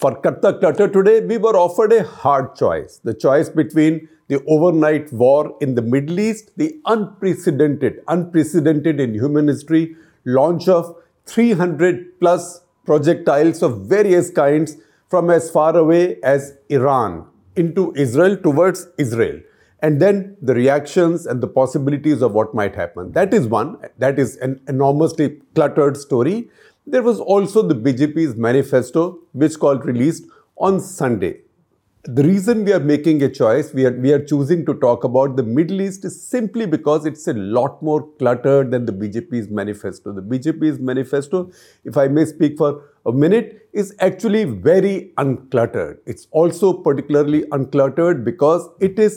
For Katta Clutter today, we were offered a hard choice. The choice between the overnight war in the Middle East, the unprecedented in human history, launch of 300 plus projectiles of various kinds from as far away as Iran into Israel towards Israel. And then the reactions and the possibilities of what might happen. That is one. That is an enormously cluttered story. There was also the BJP's manifesto, which got released on Sunday. The reason we are making a choice, we are choosing to talk about the Middle East is simply because it's a lot more cluttered than the BJP's manifesto. The BJP's manifesto, if I may speak for a minute, is actually very uncluttered. It's also particularly uncluttered because it is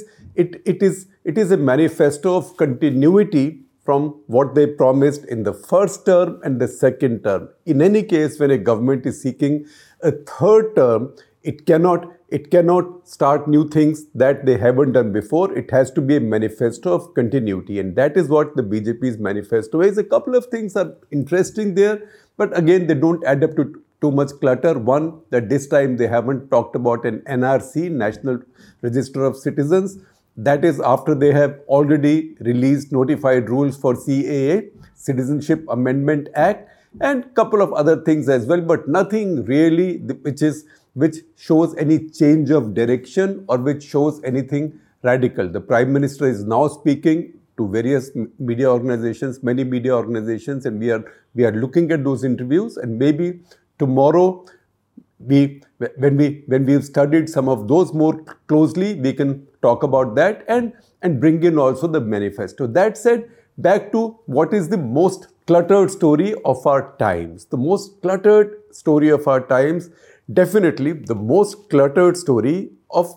a manifesto of continuity from what they promised in the first term and the second term. In any case, when a government is seeking a third term, it cannot start new things that they haven't done before. It has to be a manifesto of continuity. And that is what the BJP's manifesto is. A couple of things are interesting there, but again, they don't add up to too much clutter. One, that this time they haven't talked about an NRC, National Register of Citizens. That is after they have already released notified rules for CAA, Citizenship Amendment Act, and a couple of other things as well, but nothing really which shows any change of direction or which shows anything radical. The Prime Minister is now speaking to various media organizations, many media organizations, and we are looking at those interviews, and maybe tomorrow when we've studied some of those more closely, we can talk about that and bring in also the manifesto. That said, back to what is the most cluttered story of our times. The most cluttered story of our times, definitely the most cluttered story of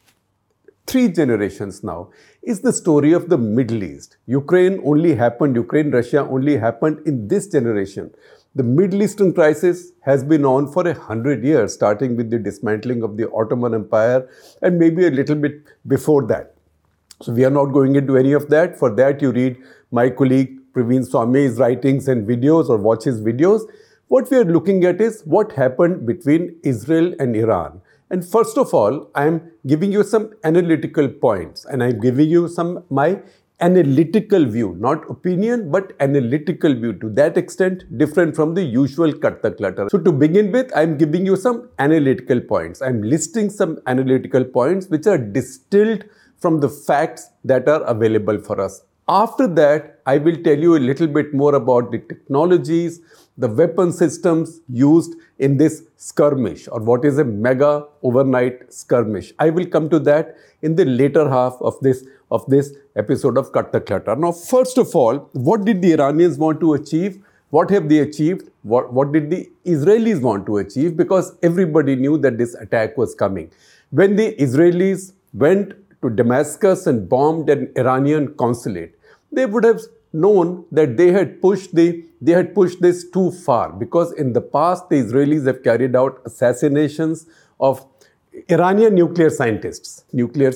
3 generations now, is the story of the Middle East. Ukraine-Russia only happened in this generation. The Middle Eastern crisis has been on for 100 years, starting with the dismantling of the Ottoman Empire and maybe a little bit before that. So we are not going into any of that. For that, you read my colleague Praveen Swami's writings and videos or watch his videos. What we are looking at is what happened between Israel and Iran. And first of all, I am giving you some analytical points, and I am giving you my analytical view, not opinion, but analytical view. To that extent, different from the usual Katta Clutter. So to begin with, I am giving you some analytical points. I am listing some analytical points which are distilled from the facts that are available for us. After that, I will tell you a little bit more about the technologies, the weapon systems used in this skirmish, or what is a mega overnight skirmish. I will come to that in the later half of this episode of Katta Clutter. Now, first of all, what did the Iranians want to achieve? What have they achieved? What did the Israelis want to achieve? Because everybody knew that this attack was coming. When the Israelis went to Damascus and bombed an Iranian consulate, they would have known that they had pushed this too far, because in the past the Israelis have carried out assassinations of Iranian nuclear scientists,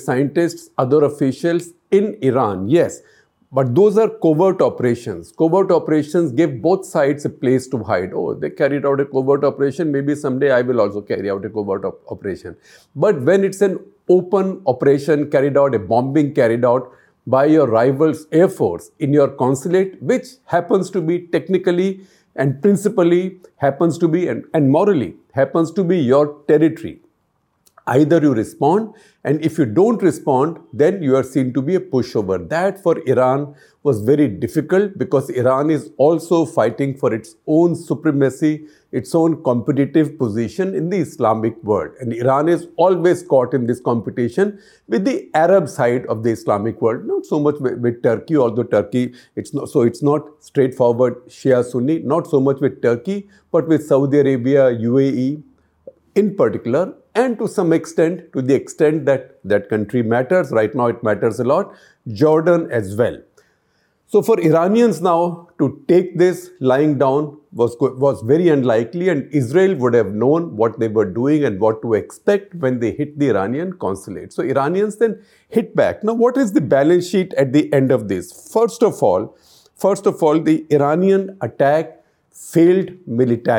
other officials in Iran, yes. But those are covert operations. Covert operations give both sides a place to hide. Oh, they carried out a covert operation. Maybe someday I will also carry out a covert operation. But when it's an open operation carried out, a bombing carried out by your rival's air force in your consulate, which happens to be technically and principally happens to be and morally happens to be your territory. Either you respond, and if you don't respond, then you are seen to be a pushover. That for Iran was very difficult, because Iran is also fighting for its own supremacy, its own competitive position in the Islamic world. And Iran is always caught in this competition with the Arab side of the Islamic world, not so much with Turkey, although Turkey, it's not straightforward Shia Sunni, not so much with Turkey, but with Saudi Arabia, UAE in particular, and to some extent, to the extent that that country matters, right now it matters a lot, Jordan as well. So for Iranians now to take this lying down was very unlikely, and Israel would have known what they were doing and what to expect when they hit the Iranian consulate. So Iranians then hit back. Now, what is the balance sheet at the end of this? First of all, the Iranian attack failed militarily.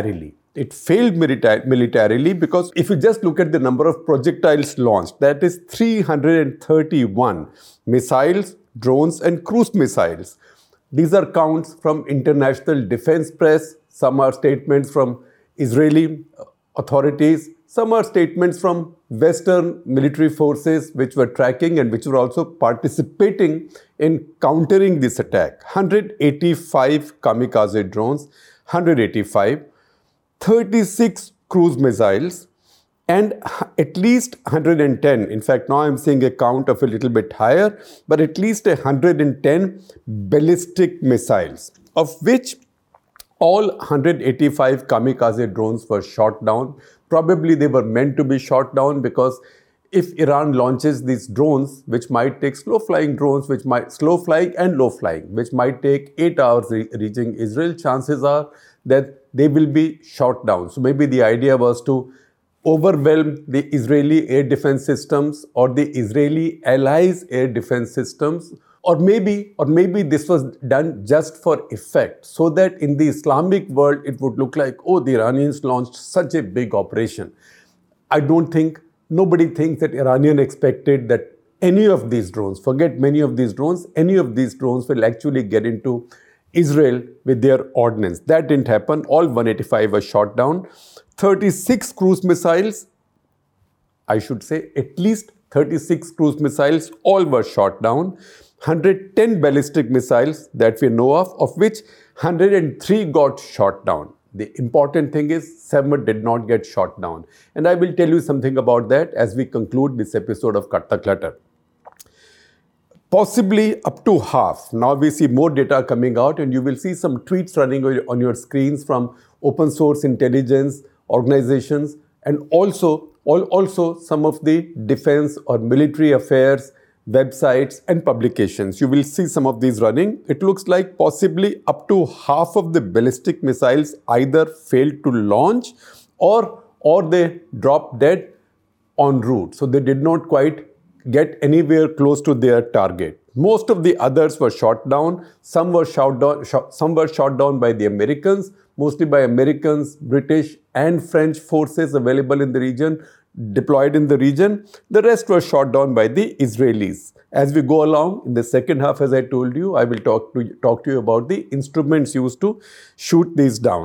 It failed militarily because if you just look at the number of projectiles launched, that is 331 missiles, drones, and cruise missiles. These are counts from international defense press. Some are statements from Israeli authorities. Some are statements from Western military forces which were tracking and which were also participating in countering this attack. 185 kamikaze drones, 185, 36 cruise missiles, and at least 110. In fact, now I'm seeing a count of a little bit higher, but at least 110 ballistic missiles, of which all 185 kamikaze drones were shot down. Probably they were meant to be shot down because if Iran launches these drones, which might take slow flying and low flying, which might take 8 hours reaching Israel, chances are that they will be shot down. So maybe the idea was to overwhelm the Israeli air defense systems or the Israeli allies' air defense systems. Or maybe this was done just for effect, so that in the Islamic world it would look like, oh, the Iranians launched such a big operation. Nobody thinks that Iranian expected that any of these drones, forget many of these drones, any of these drones will actually get into Israel with their ordnance. That didn't happen. All 185 were shot down. 36 cruise missiles, I should say at least 36 cruise missiles, all were shot down. 110 ballistic missiles that we know of which 103 got shot down. The important thing is 7 did not get shot down. And I will tell you something about that as we conclude this episode of Cut the Clutter. Possibly up to half. Now we see more data coming out and you will see some tweets running on your screens from open source intelligence organizations and also some of the defense or military affairs websites and publications. You will see some of these running. It looks like possibly up to half of the ballistic missiles either failed to launch or they dropped dead en route. So they did not quite get anywhere close to their target. Most of the others were shot down. Some were shot down by the Americans, mostly by Americans, British and French forces available in the region, deployed in the region. The rest were shot down by the Israelis. As we go along in the second half, as I told you, I will talk to you about the instruments used to shoot these down.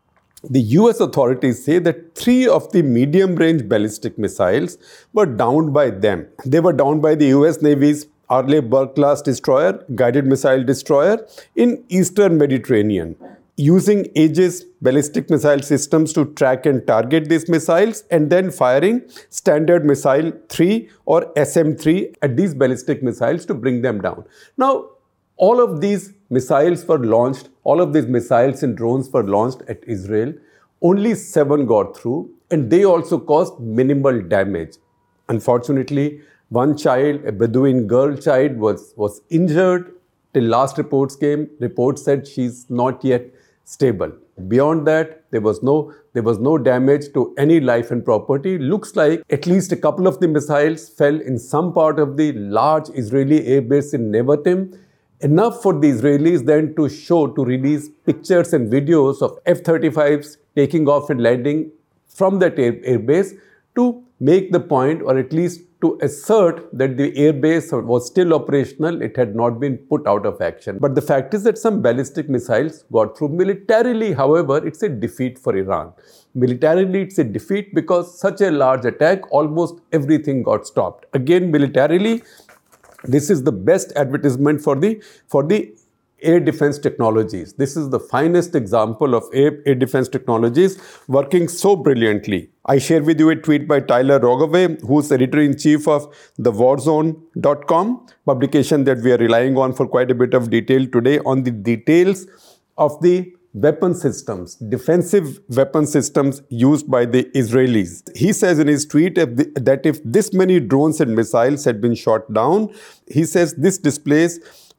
The US authorities say that 3 of the medium-range ballistic missiles were downed by them. They were downed by the US Navy's Arleigh Burke-class destroyer, guided missile destroyer in Eastern Mediterranean, using Aegis ballistic missile systems to track and target these missiles and then firing Standard Missile 3 or SM-3 at these ballistic missiles to bring them down. Now, all of these missiles were launched, all of these missiles and drones were launched at Israel. Only 7 got through and they also caused minimal damage. Unfortunately, one child, a Bedouin girl child, was injured. Till last reports came, reports said she's not yet stable. Beyond that, there was no damage to any life and property. Looks like at least a couple of the missiles fell in some part of the large Israeli airbase in Nevatim. Enough for the Israelis then to release pictures and videos of F-35s taking off and landing from that airbase to make the point, or at least to assert that the airbase was still operational, it had not been put out of action. But the fact is that some ballistic missiles got through. Militarily, however, it's a defeat for Iran. Militarily, it's a defeat because such a large attack, almost everything got stopped. Again, militarily, this is the best advertisement for the air defense technologies. This is the finest example of air defense technologies working so brilliantly. I share with you a tweet by Tyler Rogoway, who's editor-in-chief of thewarzone.com, publication that we are relying on for quite a bit of detail today on the details of the weapon systems, defensive weapon systems used by the Israelis. He says in his tweet that if this many drones and missiles had been shot down, he says this displays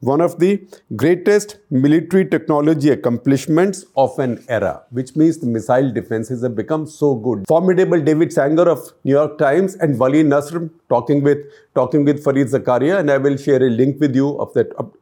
one of the greatest military technology accomplishments of an era, which means the missile defenses have become so good. Formidable David Sanger of New York Times and Wali Nasr talking with Fareed Zakaria, and I will share a link with you of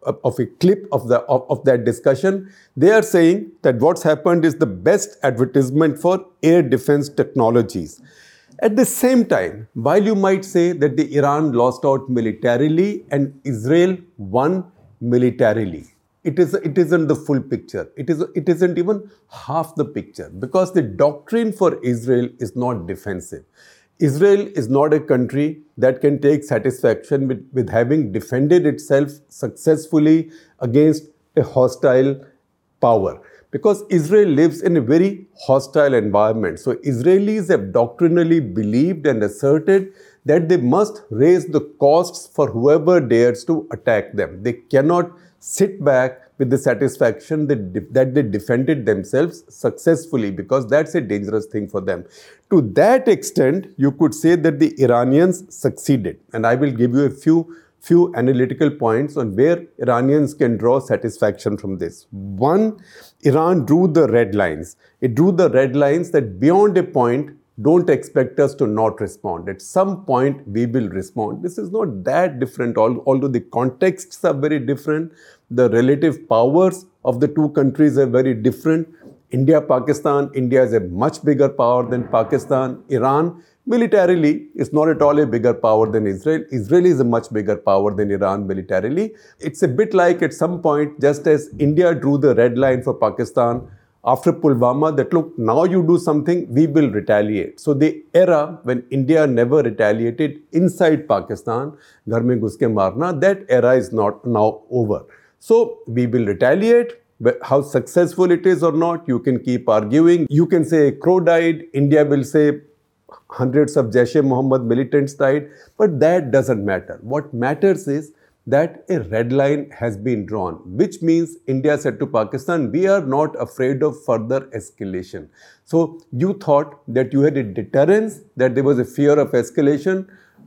a clip of that discussion. They are saying that what's happened is the best advertisement for air defense technologies. At the same time, while you might say that the Iran lost out militarily and Israel won militarily, it isn't the full picture. It isn't even half the picture, because the doctrine for Israel is not defensive. Israel is not a country that can take satisfaction with having defended itself successfully against a hostile power, because Israel lives in a very hostile environment. So Israelis have doctrinally believed and asserted that they must raise the costs for whoever dares to attack them. They cannot sit back with the satisfaction that they defended themselves successfully, because that's a dangerous thing for them. To that extent, you could say that the Iranians succeeded. And I will give you a few analytical points on where Iranians can draw satisfaction from this. One, Iran drew the red lines. It drew the red lines that beyond a point, don't expect us to not respond. At some point, we will respond. This is not that different, although the contexts are very different. The relative powers of the two countries are very different. India, Pakistan, India is a much bigger power than Pakistan. Iran, militarily, is not at all a bigger power than Israel. Israel is a much bigger power than Iran militarily. It's a bit like at some point, just as India drew the red line for Pakistan after Pulwama, that look, now you do something, we will retaliate. So the era when India never retaliated inside Pakistan, ghar mein ghus ke marna, that era is not now over. So we will retaliate. But how successful it is or not, you can keep arguing. You can say a crow died. India will say hundreds of Jaish-e-Mohammed militants died. But that doesn't matter. What matters is that a red line has been drawn, which means India said to Pakistan, we are not afraid of further escalation. So you thought that you had a deterrence, that there was a fear of escalation.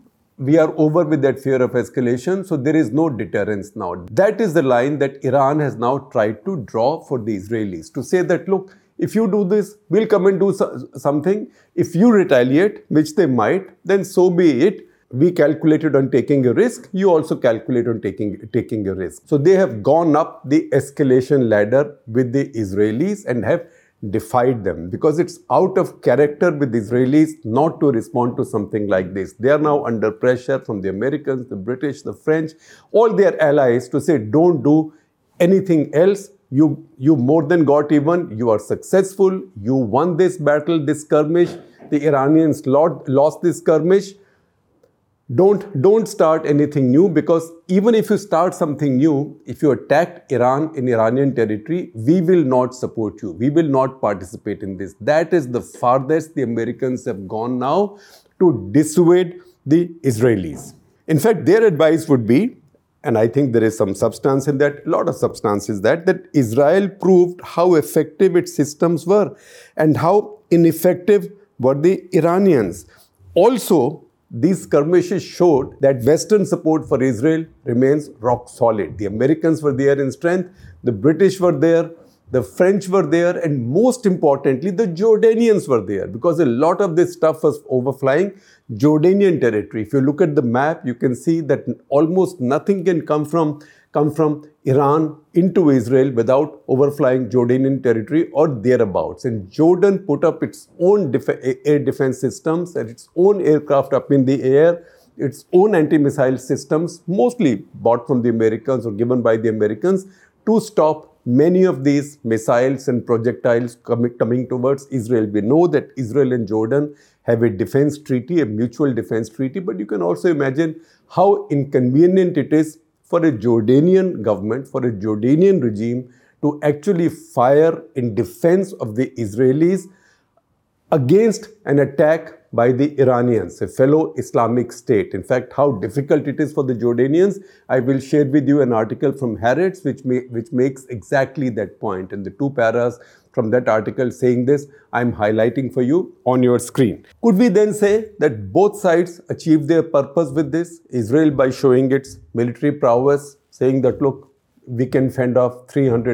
We are over with that fear of escalation, so there is no deterrence now. That is the line that Iran has now tried to draw for the Israelis, to say that, look, if you do this, we'll come and do something. If you retaliate, which they might, then so be it. We calculated on taking a risk. You also calculate on taking a risk. So they have gone up the escalation ladder with the Israelis and have defied them, because it's out of character with the Israelis not to respond to something like this. They are now under pressure from the Americans, the British, the French, all their allies to say, don't do anything else. You more than got even. You are successful. You won this battle, this skirmish. The Iranians lost this skirmish. Don't start anything new, because even if you start something new, if you attacked Iran in Iranian territory, we will not support you. We will not participate in this. That is the farthest the Americans have gone now to dissuade the Israelis. In fact, their advice would be, and I think there is some substance in that, a lot of substance is that Israel proved how effective its systems were and how ineffective were the Iranians. Also, these skirmishes showed that Western support for Israel remains rock solid. The Americans were there in strength, the British were there, the French were there, and most importantly, the Jordanians were there, because a lot of this stuff was overflying Jordanian territory. If you look at the map, you can see that almost nothing can come from Iran into Israel without overflying Jordanian territory or thereabouts. And Jordan put up its own air defense systems and its own aircraft up in the air, its own anti-missile systems, mostly bought from the Americans or given by the Americans, to stop many of these missiles and projectiles coming towards Israel. We know that Israel and Jordan have a defense treaty, a mutual defense treaty, but you can also imagine how inconvenient it is for a Jordanian government, for a Jordanian regime to actually fire in defense of the Israelis against an attack by the Iranians, a fellow Islamic state. In fact, how difficult it is for the Jordanians, I will share with you an article from Haaretz which makes exactly that point. And the two paras from that article saying this, I'm highlighting for you on your screen. Could we then say that both sides achieved their purpose with this? Israel by showing its military prowess, saying that, look, we can fend off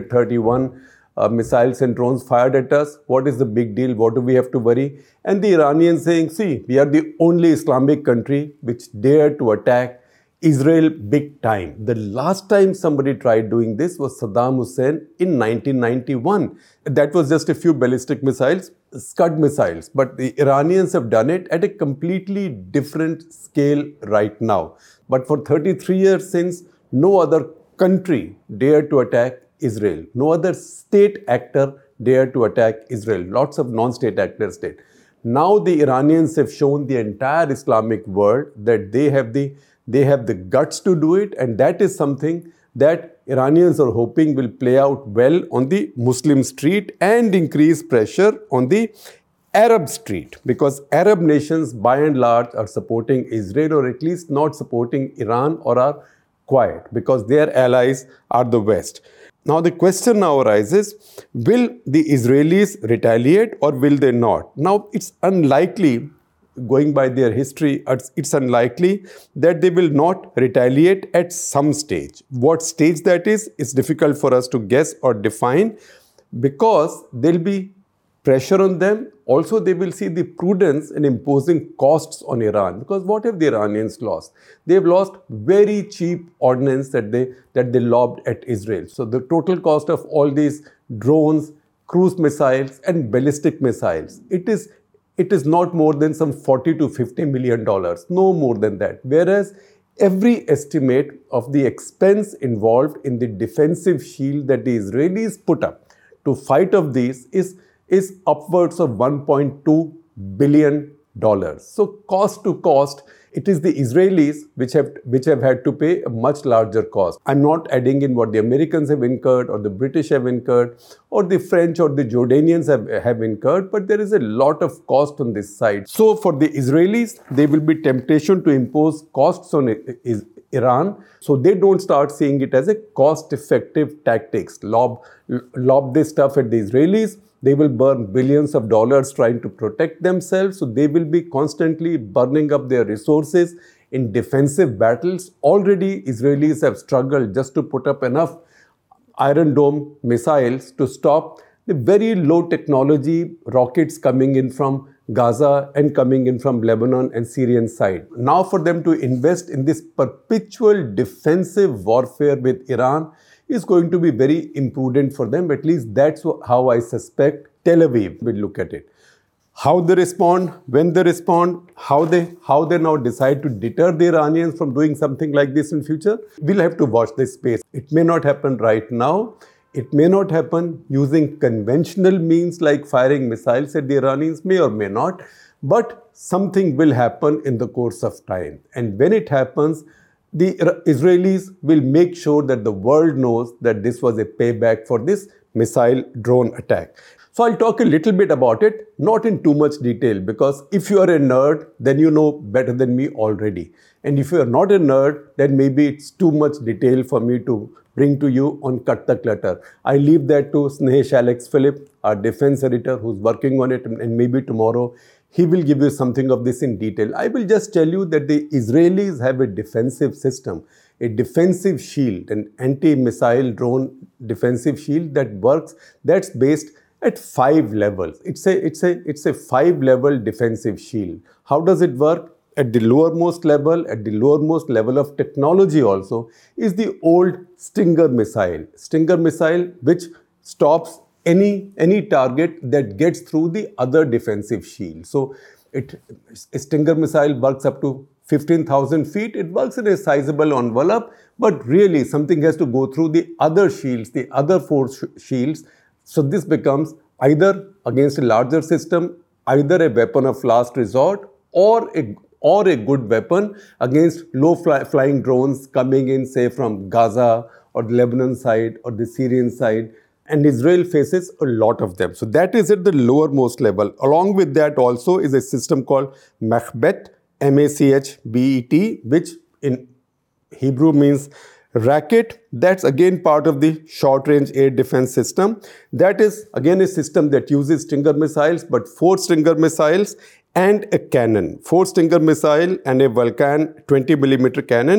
331 missiles and drones fired at us. What is the big deal? What do we have to worry? And the Iranians saying, see, we are the only Islamic country which dared to attack Israel big time. The last time somebody tried doing this was Saddam Hussein in 1991. That was just a few ballistic missiles, Scud missiles. But the Iranians have done it at a completely different scale right now. But for 33 years since, no other country dared to attack Israel. No other state actor dared to attack Israel. Lots of non-state actors did. Now the Iranians have shown the entire Islamic world that they have the guts to do it, and that is something that Iranians are hoping will play out well on the Muslim street and increase pressure on the Arab street, because Arab nations by and large are supporting Israel, or at least not supporting Iran, or are quiet because their allies are the West. Now the question now arises, will the Israelis retaliate or will they not? Now it's unlikely, going by their history, it's unlikely that they will not retaliate at some stage. What stage that is difficult for us to guess or define, because there'll be pressure on them. Also, they will see the prudence in imposing costs on Iran, because what have the Iranians lost? They've lost very cheap ordnance that they lobbed at Israel. So the total cost of all these drones, cruise missiles and ballistic missiles, it is not more than some $40 to $50 million, no more than that. Whereas every estimate of the expense involved in the defensive shield that the Israelis put up to fight off these is upwards of $1.2 billion. So cost to cost, it is the Israelis which have had to pay a much larger cost. I'm not adding in what the Americans have incurred, or the British have incurred, or the French or the Jordanians have incurred, but there is a lot of cost on this side. So for the Israelis, there will be temptation to impose costs on Iran, so they don't start seeing it as a cost-effective tactics. Lob this stuff at the Israelis. They will burn billions of dollars trying to protect themselves. So they will be constantly burning up their resources in defensive battles. Already Israelis have struggled just to put up enough Iron Dome missiles to stop the very low technology rockets coming in from Gaza and coming in from Lebanon and Syrian side. Now for them to invest in this perpetual defensive warfare with Iran is going to be very imprudent for them. At least that's how I suspect Tel Aviv will look at it. How they respond, when they respond, how they now decide to deter the Iranians from doing something like this in future, we'll have to watch this space. It may not happen right now. It may not happen using conventional means like firing missiles at the Iranians, may or may not. But something will happen in the course of time. And when it happens, the Israelis will make sure that the world knows that this was a payback for this missile drone attack. So I'll talk a little bit about it, not in too much detail, because if you are a nerd, then you know better than me already. And if you are not a nerd, then maybe it's too much detail for me to bring to you on Cut the Clutter. I leave that to Snehesh Alex Philip, our defense editor, who's working on it, and maybe tomorrow he will give you something of this in detail. I will just tell you that the Israelis have a defensive system, a defensive shield, an anti-missile drone defensive shield that works, that's based at 5 levels. It's a 5-level defensive shield. How does it work? At the lowermost level of technology also, is the old Stinger missile. Stinger missile which stops any target that gets through the other defensive shield. So a Stinger missile works up to 15,000 feet. It works in a sizable envelope, but really something has to go through the other shields, the other 4 shields. So this becomes either against a larger system, either a weapon of last resort, or a good weapon against low-flying drones coming in, say, from Gaza or the Lebanon side or the Syrian side. And Israel faces a lot of them. So that is at the lowermost level. Along with that also is a system called Machbet, M-A-C-H-B-E-T, which in Hebrew means racket. That's again part of the short-range air defense system. That is again a system that uses Stinger missiles, but 4 Stinger missiles and a cannon. 4 Stinger missile and a Vulcan 20mm cannon.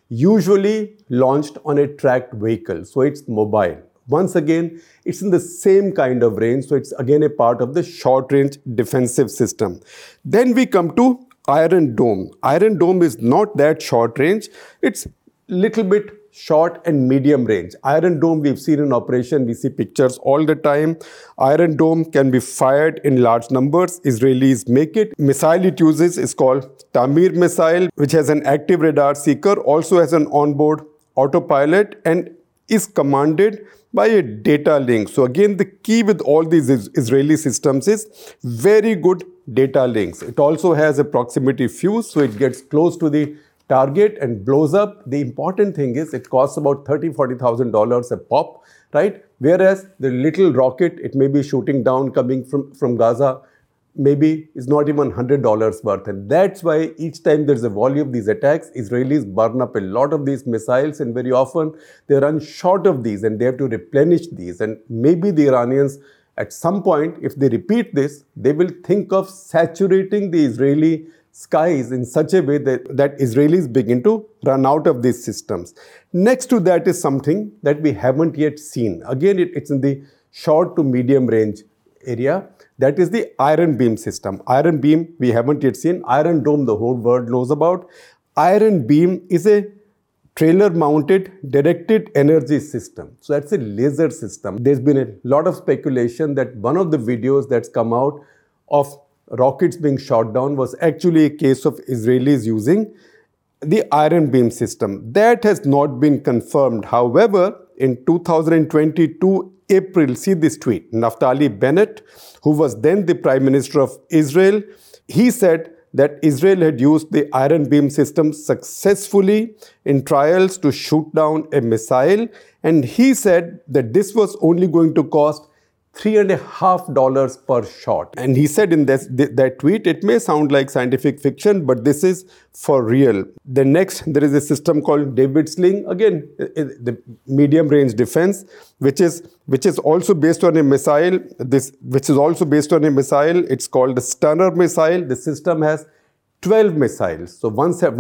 usually launched on a tracked vehicle, so it's mobile. Once again, it's in the same kind of range, so it's again a part of the short-range defensive system. Then we come to Iron Dome. Iron Dome is not that short range, it's little bit short and medium range. Iron Dome we've seen in operation, we see pictures all the time. Iron Dome can be fired in large numbers. Israelis make it. Missile it uses is called Tamir missile, which has an active radar seeker, also has an onboard autopilot, and is commanded by a data link. So again, the key with all these Israeli systems is very good data links. It also has a proximity fuse, so it gets close to the target and blows up. The important thing is it costs about $30,000-$40,000 a pop, right? Whereas the little rocket, it may be shooting down coming from Gaza, maybe is not even $100 worth. And that's why each time there's a volley of these attacks, Israelis burn up a lot of these missiles, and very often they run short of these and they have to replenish these. And maybe the Iranians, at some point, if they repeat this, they will think of saturating the Israeli skies in such a way that Israelis begin to run out of these systems. Next to that is something that we haven't yet seen. Again, it's in the short to medium range area. That is the Iron Beam system. Iron Beam we haven't yet seen. Iron Dome the whole world knows about. Iron Beam is a trailer-mounted directed energy system. So that's a laser system. There's been a lot of speculation that one of the videos that's come out of rockets being shot down was actually a case of Israelis using the Iron Beam system. That has not been confirmed. However, in 2022 April, see this tweet, Naftali Bennett, who was then the Prime Minister of Israel, he said that Israel had used the Iron Beam system successfully in trials to shoot down a missile, and he said that this was only going to cost $3.50 per shot. And he said in that tweet, it may sound like scientific fiction, but this is for real. The next, there is a system called David Sling, again, the medium range defense, which is also based on a missile. It's called the Stunner missile. The system has 12 missiles. So one set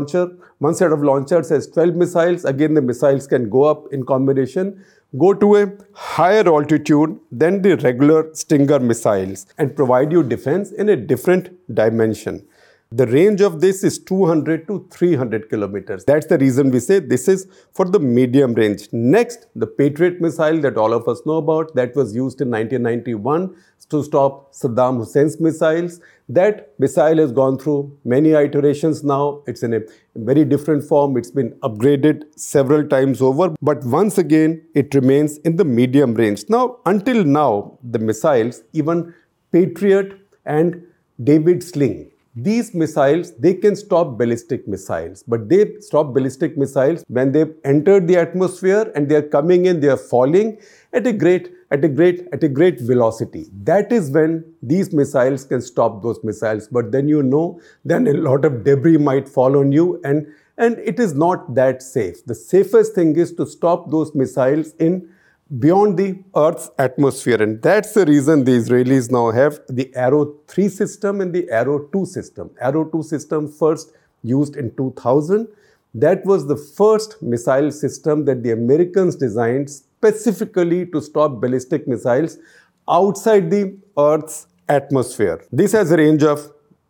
of launchers has 12 missiles. Again, the missiles can go up in combination, go to a higher altitude than the regular Stinger missiles, and provide you defense in a different dimension. The range of this is 200 to 300 kilometers. That's the reason we say this is for the medium range. Next, the Patriot missile that all of us know about, that was used in 1991 to stop Saddam Hussein's missiles. That missile has gone through many iterations now. It's in a very different form. It's been upgraded several times over. But once again, it remains in the medium range. Now, until now, the missiles, even Patriot and David Sling, these missiles, they can stop ballistic missiles, but they stop ballistic missiles when they've entered the atmosphere and they are coming in, they are falling at a great velocity. That is when these missiles can stop those missiles. But then then a lot of debris might fall on you, and it is not that safe. The safest thing is to stop those missiles in beyond the Earth's atmosphere. And that's the reason the Israelis now have the Arrow 3 system and the Arrow 2 system. Arrow 2 system first used in 2000. That was the first missile system that the Americans designed specifically to stop ballistic missiles outside the Earth's atmosphere. This has a range of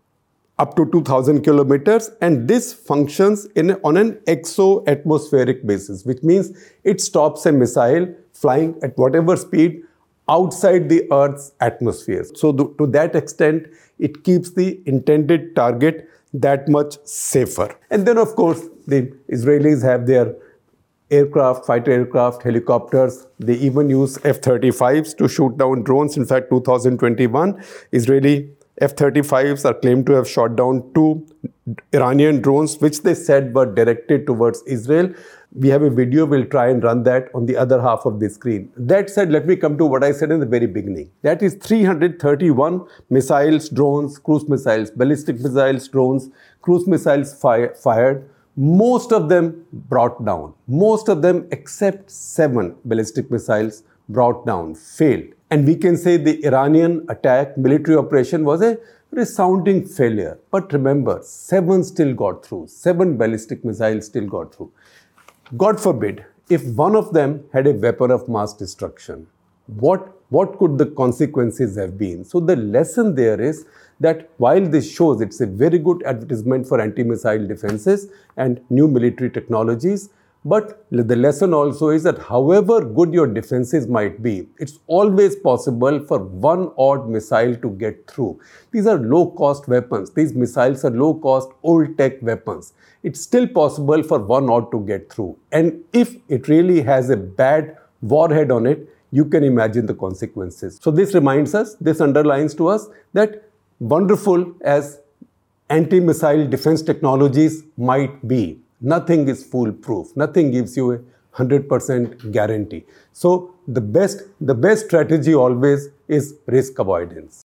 up to 2,000 kilometers, and this functions on an exo-atmospheric basis, which means it stops a missile flying at whatever speed outside the Earth's atmosphere. So to that extent, it keeps the intended target that much safer. And then, of course, the Israelis have their aircraft, fighter aircraft, helicopters. They even use F-35s to shoot down drones. In fact, 2021, Israeli F-35s are claimed to have shot down 2 Iranian drones, which they said were directed towards Israel. We have a video, we'll try and run that on the other half of the screen. That said, let me come to what I said in the very beginning. That is 331 missiles, drones, cruise missiles, ballistic missiles, drones, cruise missiles fired. Most of them brought down. Most of them except 7 ballistic missiles brought down, failed. And we can say the Iranian attack, military operation was a resounding failure. But remember, 7 still got through. 7 ballistic missiles still got through. God forbid, if one of them had a weapon of mass destruction, what could the consequences have been? So the lesson there is that while this shows it's a very good advertisement for anti-missile defenses and new military technologies, but the lesson also is that however good your defenses might be, it's always possible for one odd missile to get through. These are low-cost weapons. These missiles are low-cost, old-tech weapons. It's still possible for one odd to get through. And if it really has a bad warhead on it, you can imagine the consequences. So this reminds us, this underlines to us that wonderful as anti-missile defense technologies might be, nothing is foolproof. Nothing gives you a 100% guarantee. So the best strategy always is risk avoidance.